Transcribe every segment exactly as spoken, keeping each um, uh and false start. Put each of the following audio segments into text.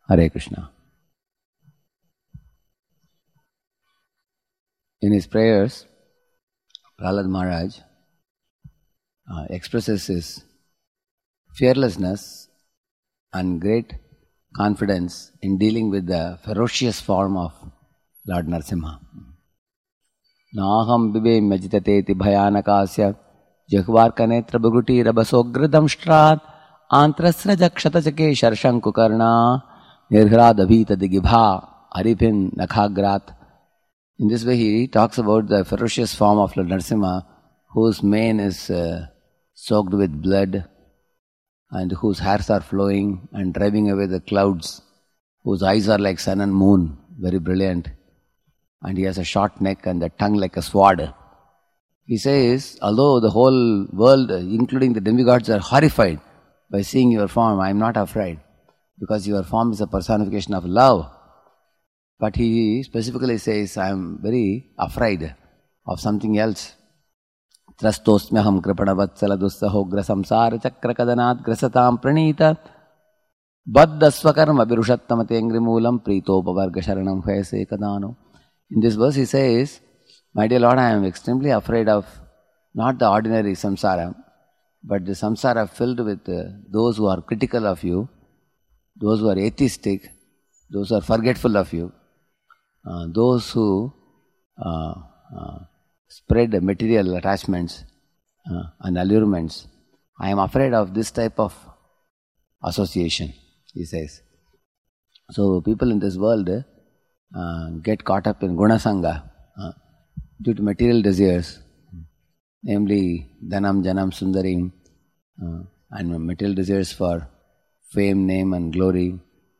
Hare Krishna. In his prayers, Prahlad Maharaj uh, expresses his fearlessness and great confidence in dealing with the ferocious form of Lord Narasimha. Naham bibem majitateti bhayanakasya jahvarka netra bhuguti rabasogradam shtrat antrasraja kshatajake sharshanku karna nirhradavita digibha haripin nakhagrat. In this way he talks about the ferocious form of Lord Narasimha, whose mane is uh, soaked with blood and whose hairs are flowing and driving away the clouds, whose eyes are like sun and moon, very brilliant, and he has a short neck and a tongue like a sword. He says, although the whole world, including the demigods, are horrified by seeing your form, I am not afraid, because your form is a personification of love. But he specifically says, I am very afraid of something else. Trastosmyaham kripanavat saladusahogra samsara chakra kadanat grasatam pranita baddasvakarma birushattamate moolam prito pavarga sharanam hvaise kadano. In this verse he says, my dear Lord, I am extremely afraid of not the ordinary samsara, but the samsara filled with uh, those who are critical of you, those who are atheistic, those who are forgetful of you, uh, those who uh, uh, spread material attachments uh, and allurements. I am afraid of this type of association, he says. So people in this world uh, get caught up in gunasanga uh, due to material desires, namely dhanam, janam, sundarim, uh, and material desires for fame, name and glory.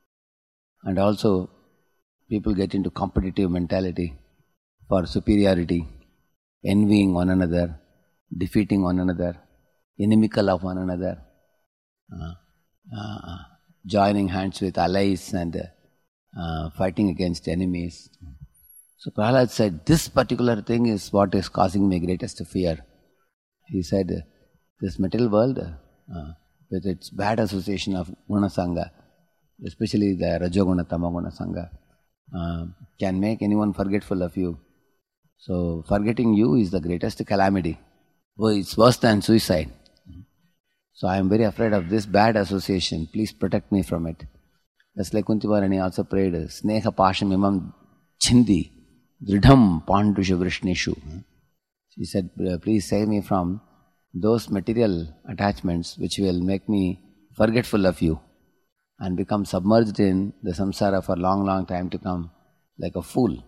And also people get into competitive mentality for superiority, envying one another, defeating one another, inimical of one another, uh, uh, joining hands with allies and uh, fighting against enemies. So Prahlad said, this particular thing is what is causing me greatest fear. He said, this material world, uh, with its bad association of guna sangha, especially the rajoguna, tamaguna sangha, uh, can make anyone forgetful of you. So forgetting you is the greatest calamity. Oh, it's worse than suicide. So I am very afraid of this bad association. Please protect me from it. Just like Kunti Maharani also prayed, Sneha Pasham Imam Chindi Dridham Pandusha Vrishnishu. She said, please save me from those material attachments which will make me forgetful of you and become submerged in the samsara for long, long time to come, like a fool.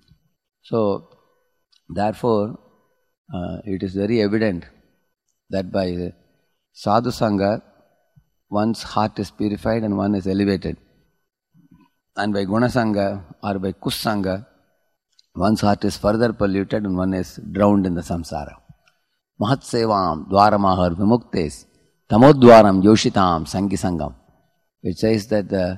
So, therefore, uh, it is very evident that by sadhu sangha, one's heart is purified and one is elevated. And by guna sangha or by kus sangha, one's heart is further polluted and one is drowned in the samsara. Mahat sevam dvaramahar vimuktes tamodvaram yoshitam sangi sangam. It says that the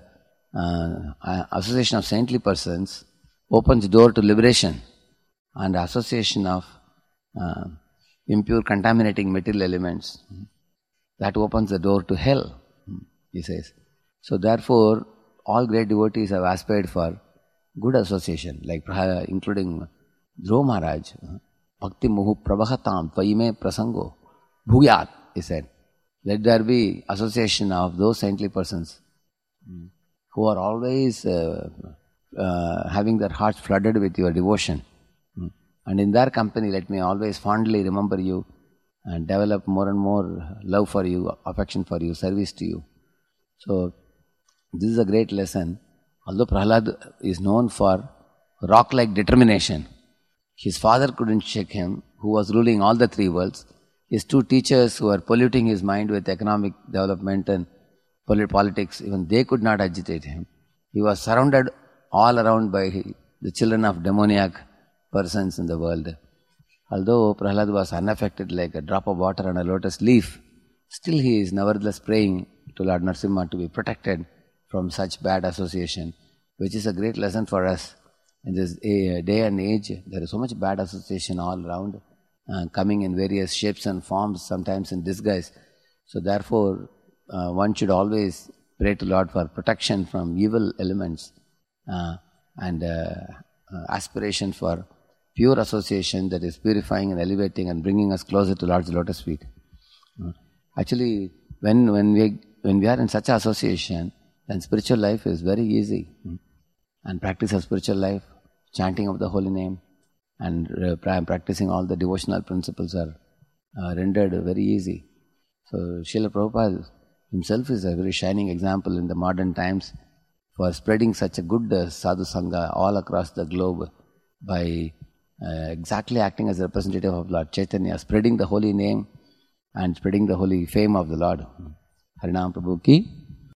uh, association of saintly persons opens door to liberation, and the association of uh, impure contaminating material elements, that opens the door to hell, he says. So therefore, all great devotees have aspired for good association, like including Dhruva Maharaj. Bhakti muhu prabhahatam tvaime prasango bhuyat, he said. Let there be association of those saintly persons who are always uh, uh, having their hearts flooded with your devotion. And in their company, let me always fondly remember you and develop more and more love for you, affection for you, service to you. So, this is a great lesson. Although Prahlad is known for rock-like determination, his father couldn't shake him, who was ruling all the three worlds. His two teachers who were polluting his mind with economic development and politics, even they could not agitate him. He was surrounded all around by the children of demoniac persons in the world. Although Prahlad was unaffected like a drop of water on a lotus leaf, still he is nevertheless praying to Lord Narasimha to be protected from such bad association, which is a great lesson for us. In this day and age, there is so much bad association all around, uh, coming in various shapes and forms, sometimes in disguise. So therefore, uh, one should always pray to Lord for protection from evil elements uh, and uh, uh, aspiration for pure association that is purifying and elevating and bringing us closer to Lord's lotus feet. Uh, actually, when when we when we are in such association, then spiritual life is very easy. And practice of spiritual life, chanting of the holy name, and uh, practicing all the devotional principles are uh, rendered very easy. So Srila Prabhupada himself is a very shining example in the modern times for spreading such a good uh, sadhu sangha all across the globe by uh, exactly acting as a representative of Lord Chaitanya, spreading the holy name and spreading the holy fame of the Lord. Harinam Prabhu ki